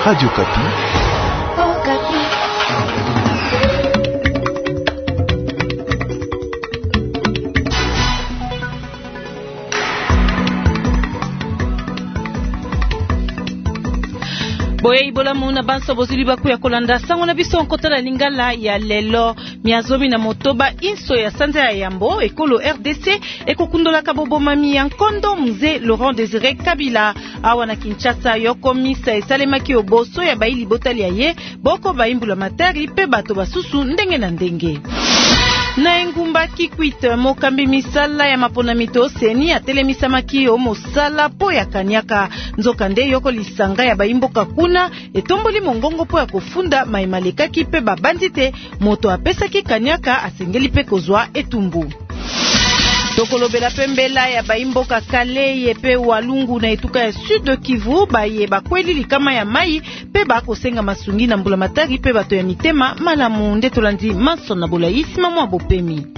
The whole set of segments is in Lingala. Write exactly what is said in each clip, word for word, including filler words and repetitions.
Radio Kapi. Oh, Kapi. Boye ibola muna banso bozili baku ya kolanda sango na biso nkotala lingala ya lelo miazomi na motoba inso ya sanza ya yambo ekolo R D C ekokundola kabobomami ya nkondo mzee Laurent Désiré Kabila awa na Kinshasa yoko misa esalemaki oboso ya baili botali ya ye boko baimbula matari pe bato basusu ndenge na ndenge. Na engumba Kikwit mokambi misala ya maponamito seni atelemisamaki o mosala po ya kanyaka nzokande yoko lisanga ya baimboka kuna etomboli mongongo po ya kofunda maimalekaki pe babandi te moto apesaki kanyaka asengeli pe kozwa etumbu. Tokolobela pembela ya baimboka kale ye pe walungu na etuka ya Sud Kivu baye bakweli likama ya mai pe bakosenga masungi na mbula matari pe bato ya mitema malamu nde tolandi Manson na bolaisi mwa bopemi.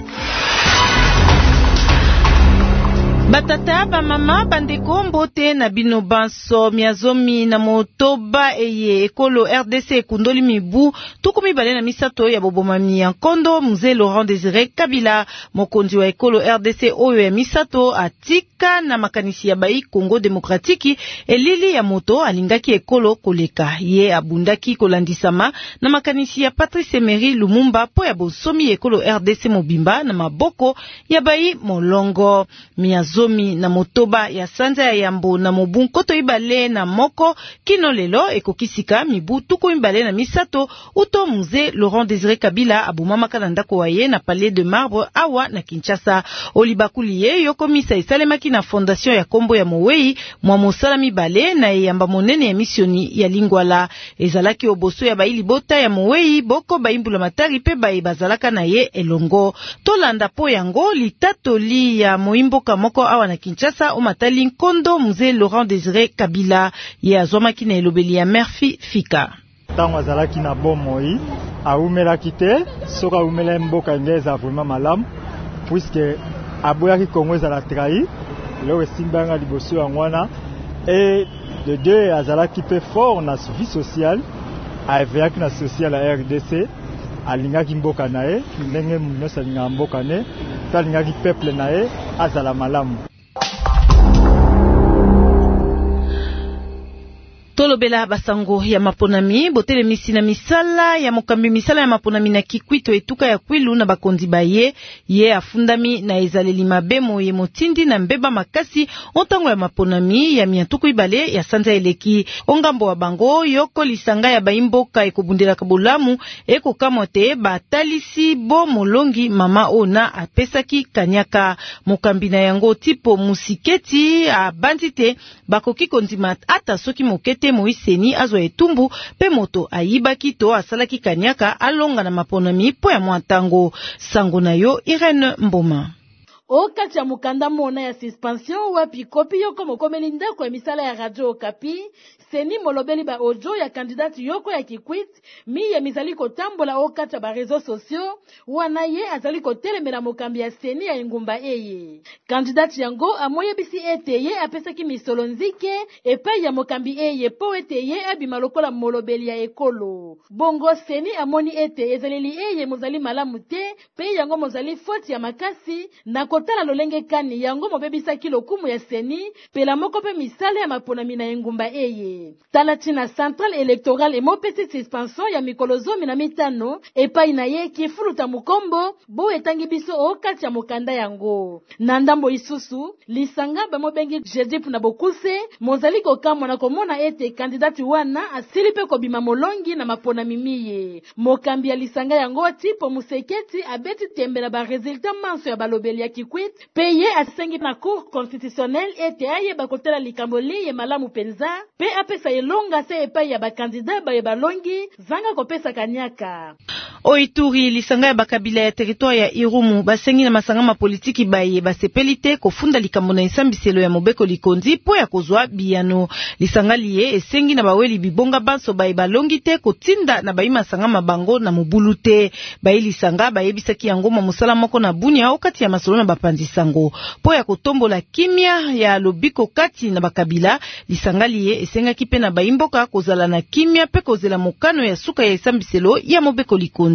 Batata ba mama bandeko mbote na bino banso miazomi na motoba eye ekolo R D C kundoli mibu tukumi bale na misato ya bobomami ya nkondo mzee Laurent Désiré Kabila mokonzi wa ekolo R D C oyo ya misato atika na makanisi ya bai Congo Demokratiki elili ya moto alingaki ekolo koleka ye abundaki kolandisama na makanisi ya Patrice Emery Lumumba po ya bosomi ekolo R D C mobimba na maboko ya bai molongo miazomi Zomi na motoba ya sanza ya yambo na mobu nkoto ibale na moko kino lelo ekokisika mibu tuko ibale na misato uto mzee Laurent Désiré Kabila abumamaka na ndako waye na Palais de Marbre awa na Kinshasa. Olibakuli ye yoko misa esalemaki na fondation ya kombo ya Mowei mwa mosala mibale na eyamba monene ya misioni ya Lingwala ezalaki oboso ya baili bota ya Mowei boko baimbula matari pe bae bazalaka na ye elongo tolanda po yango litatoli ya moimboka moko awa na Kinshasa omatali nkondo mzee Laurent Désiré Kabila ye azomaki na elobeli ya Murphy Fika. Tango azalaki na bomoi aumelaki te soka umela mboka ngeza vraiment malamu puisque aboyaki Congo ezala trahi leo simbanga liboso ya ngwana et de deux azalaki pe fort na vie sociale aveyaki na social ya R D C alingaki mboka nae ndenge mnyosa linga mboka ne talingaki peuple nae azala malamu. Tolobela basango ya maponami botele misina misala ya mokambi misala ya maponami na Kikwito etuka ya Kwilu na bakonzi baye ye afundami na ezaleli mabemo ye motindi na mbeba makasi ontango ya maponami ya miantuku ibale ya sanza eleki ongambo wa bango yoko lisanga ya baimboka ekobundela kabulamu eko kamote batalisi bo molongi mama ona apesaki kanyaka mokambi na yango tipo musiketi abandite bakoki konzima ata soki mokete Moiseni azwa etumbu pe moto ayibaki to asalaki kanyaka alonga na maponami po ya mwatango sango na yo Irene Mboma. Okati ya mukanda mona ya suspension wapi kopi yoko mokomeli ndako ya misala ya Radio Okapi seni molobeli ba ojo ya kandidati yoko ya Kikwit mi ya mizali kotambola okati ya ba réseaux sociaux wana ye azali kotelemela mokambi ya seni ya ngumba eye kandidati yango amoye bisi ete ye apesaki misolo nzike epai ya mokambi eye po ete ye abima lokola molobeli ya ekolo bongo seni amoni ete ezaleli eye mozali malamu te pe yango mozali faute ya makasi na tala lolenge kani yango mobebisa kilokumu ya seni pela moko pe misale ya maponami na ngumba eye tala tina central electoral e mopesi suspension ya mikolozomi na mitano epai na ye kifuluta mukombo bo etangi biso okati ya mokanda yango na ndambo isusu lisanga ba mobengi Jedip na bokuse mozali kokamwa na komona ete kandidati wana asili pe kobima molongi na maponami miye mokambi ya lisanga yango tipo museketi abeti tembela ba resultat manso ya balobeli ya Kikwit peye asengi na cour constitutionnelle ete aye bakotela likamboli ye malamu penza pe apesa elonga se epai ya bakandida baye balongi zanga kopesa kanyaka. Oituri lisanga ya bakabila ya territoire ya Irumu basengi na masanga ma politiki baye basepelite kofunda likambo na esambiselo ya Mobeko Likonzi po ya kozwa biyano. Lisanga liye esengi na baweli bibonga banso baye balongite kotinda na bayi masanga mabango na mubulute. Bayi lisanga baye bisaki yango ma musala moko na bunia okati ya masolo na bapanzi sango. Po ya kotombola kimia ya lobiko kati na bakabila lisanga liye esenga kipe na bayi mboka kozala na kimia pe kozela mokano ya suka ya esambiselo ya Mobeko Likonzi.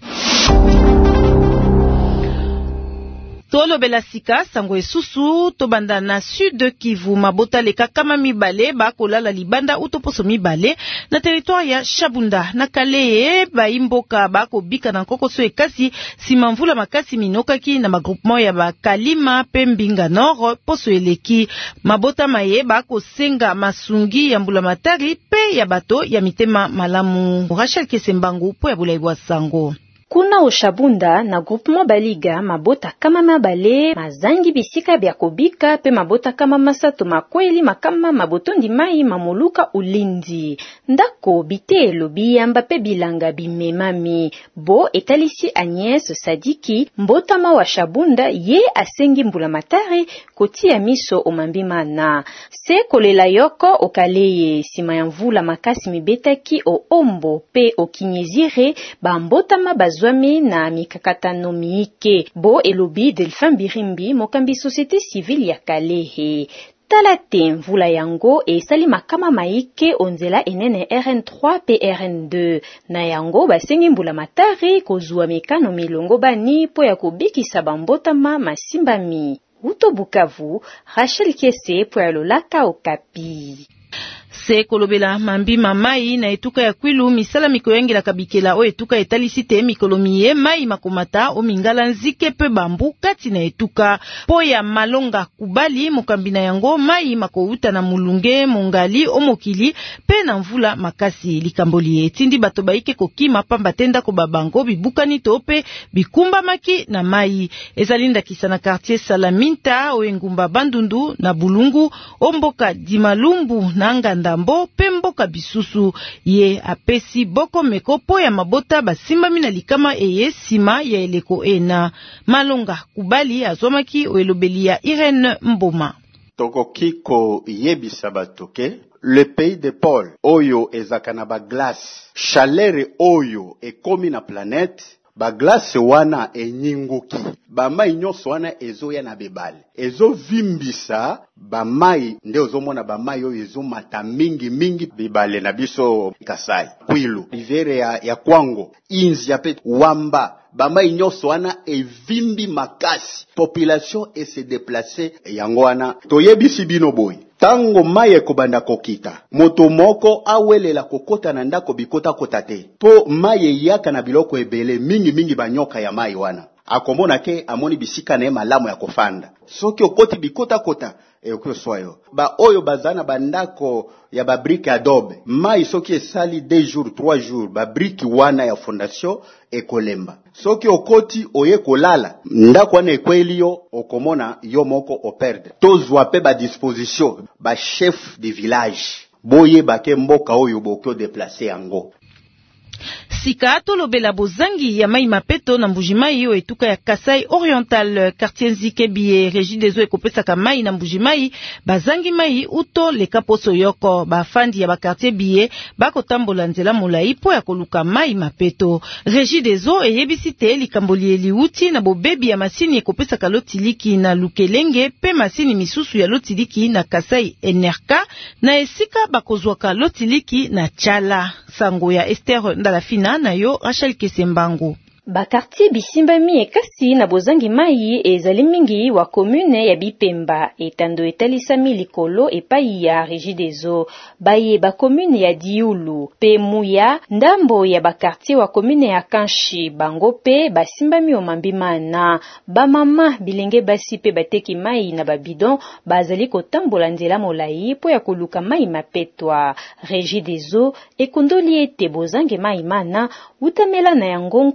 Tolo bela sika sango esusu to banda na Sud Kivu mabota leka kama mibale ba kolala libanda utoposo mibale na territoire ya Shabunda na Kaleye ba imboka ba ko bika na kokoso ekasi simamvula makasi minokaki na magroupement ya ba Kalima Pembinga Nord poso eleki mabota maye ba ko senga masungi ya mbula matari pe ya bato ya mitema malamu. Rachel Kesembangu po ya bulaibwa sango. Kuna Oshabunda na groupement baliga mabota kama mabale mazangi bisika bya kobika pe mabota kama masato makweli makama mabotondi mai mamuluka ulindi ndako bite lobi yamba pe bilanga bimemami bo etalisi Agnès Sadiki mbotama wa Shabunda ye asengi mbula matari koti ya miso omambimana se kolela yoko okaleye sima ya mvula makasi mibetaki o ombo pe okinyezire ba mbotama zwami na mikakatano miike bo elobi Delphin Birimbi mokambi société civile ya Kalehe. Talate mvula yango esali makama maike onzela enene R N trois pe R N deux na yango basengi mbula matari kozua mikano milongo bani po ya kobikisa bambotama masimbami. Uto Bukavu, Rachel Kese po ya Lolaka Okapi. Se kolobela mambi mamai na etuka ya Kwilu misala mikoyengela kabikela o etuka etalisite mikolomiye mai makomata o mingala nzike pe bambu kati na etuka po ya malonga kubali mokambina yango mai makouta na mulunge mongali o mokili pe na mvula makasi likamboli etindi bato baike kokima pamba tenda ko babango bibukani to pe bikumba maki na mai ezalinda kisana quartier Salaminta o engumba Bandundu na Bulungu o mboka Dimalumbu na Nganda mbo pe mboka bisusu ye apesi boko meko po ya mabota basimbami na likama eye sima ya eleko ena malonga kubali azomaki oelobeli ya Irene Mboma. Tokoki ko yebisa batoke le pays de Paul oyo ezakana ba glace chaleur oyo ekomi na planète ba glace wana enyinguki ba mai nyonso wana ezoya na bebale ezo vimbisa ba mai nde ozomona ba mai oyo ezomata mingi mingi bebale na biso Kasai Kwilu rivière ya, ya Kwango Inzi ya pe Wamba ba mai nyonso wana evimbi makasi population e se déplacer yango wana toyebisi bino boy tango maye kobanda kokita moto moko awelela kokota na ndako bikota kota te po maye yaka na biloko ebele mingi mingi banyoka ya mai wana akomona ke amoni bisika na malamu ya kofanda soki okoti bikota kota e okyo soyo ba oyo bazana bandako ya ba brique adobe mai soki esali deux jours trois jours ba brique wana ya fondation ekolemba soki okoti oye kolala ndako wana ekweli yo okomona yo moko operde tozwa pe ba disposition ba chef de village boye bake mboka oyo bokyo déplacer yango. Sika tolobela bozangi ya mai mapeto na Mbujimai o etuka ya Kasai Oriental quartier Nzike biye Régie des eaux ekopesaka mai na Mbujimai bazangi mai uto leka poso yoko bafandi ya ba quartier biye bakotambola nzela molai po ya koluka mai mapeto. Régie des eaux eyebisite likamboli eliuti na bobebi ya masini ekopesaka lotiliki na Lukelenge pe masini misusu ya lotiliki na Kasai Enerka na esika bakozwaka lotiliki na Chala. Sango ya Esther Ndalafina na yo Rachel Kesembangu. Ba quartier bisimbami ekasi na bozangi mai ezali mingi wa commune ya Bipemba etando etalisami likolo epai ya Régie des eaux baye ba commune ya Diulu pe Muya ndambo ya ba quartier wa commune ya Kanshi bango pe basimbami omambimana ba mama bilenge basi pe bateki mai na ba bidon bazali kotambola nzela molai po ya koluka mai mapetwa. Régie des eaux ekondoli ete bozangi mai mana utamela na yango nkoko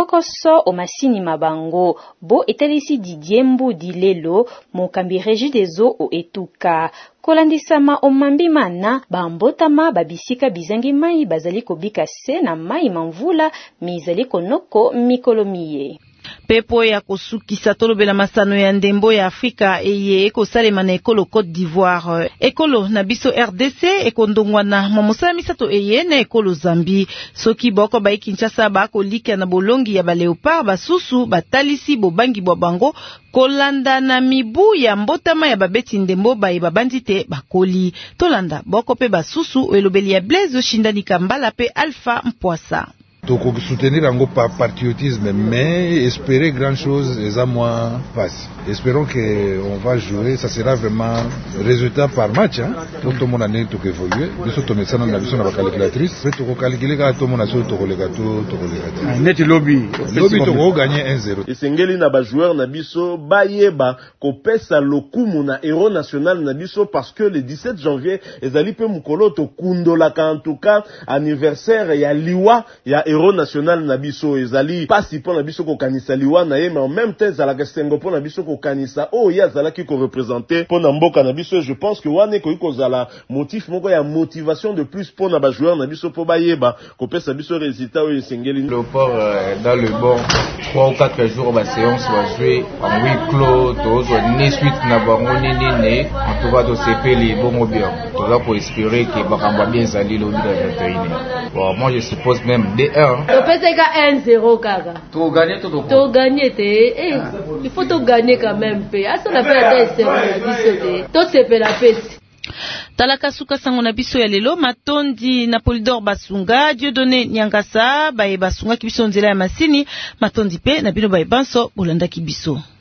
bokoso o masini mabango bo etalisi Didier Mbudi lelo mokambi Regideso o etuka kolandisama omambi mana bambotama babisika bizangi mai bazali kobika se na mai mamvula mizali konoko mikolo miye. Pepo ya kosukisa tolobela masano ya ndembo ya Afrika eye ekosalema na ekolo Côte d'Ivoire. Ekolo na biso R D C ekondongwana mamosala misato eye na ekolo Zambi. Soki boko ba Kinshasa ba kolika na bolongi ya ba Léopard basusu batalisi bobangi bwa bango kolanda na mibu ya mbotama ya babeti ndembo ba babandi te bakoli. Tolanda boko pe basusu elobeli ya Blaise Shindani Kambala pe Alpha Mpwasa. Donc soutenir un par patriotisme, mais espérer grand chose les a moins facile. Espérons que on va jouer, ça sera vraiment résultat par match. Hein. Tout le monde a né tout évoluer. Nous sommes tombés dans la vision de la calculatrice. Fait tout calculer quand tout le monde a sauté tout le gâteau, tout le gâteau. Net lobby. Lobby tout gagner un zéro. Et sengeli na ba joueur na biso bayeba ko pesa lokumu na héros national na biso parce que le dix-sept janvier ezali pe mukolo to kundola ka en tout cas anniversaire ya liwa ya héros national na biso ezali pasi po na biso ko kanisa liwa na ye mais en même temps za la kesengo po na biso ko kanisa o ya zala ki ko représenter po na mboka na biso. Je pense que wane ko iko zala motif moko ya motivation de plus po na ba joueur na biso po bayeba ko pesa biso résultat o sengeli le port euh, dans le bon trois ou quatre jours ba séance va jouer en huis clos to zo ne suite na bango nini ne en tout cas to sepeli bon bien to là pour espérer que ba kamba bien zali le vingt et un. Bon moi je suppose même D un to pesa ka un zéro kaka to gagner to to gagner te eh il faut to gagner quand même pe asa na pela des zéro na biso te to sepela pesi. Talaka suka sango na biso ya lelo matondi na Polydor Basunga Dieudonné Nyangasa baye basunga kibiso nzela ya masini matondi pe na bino baye banso bolanda kibiso.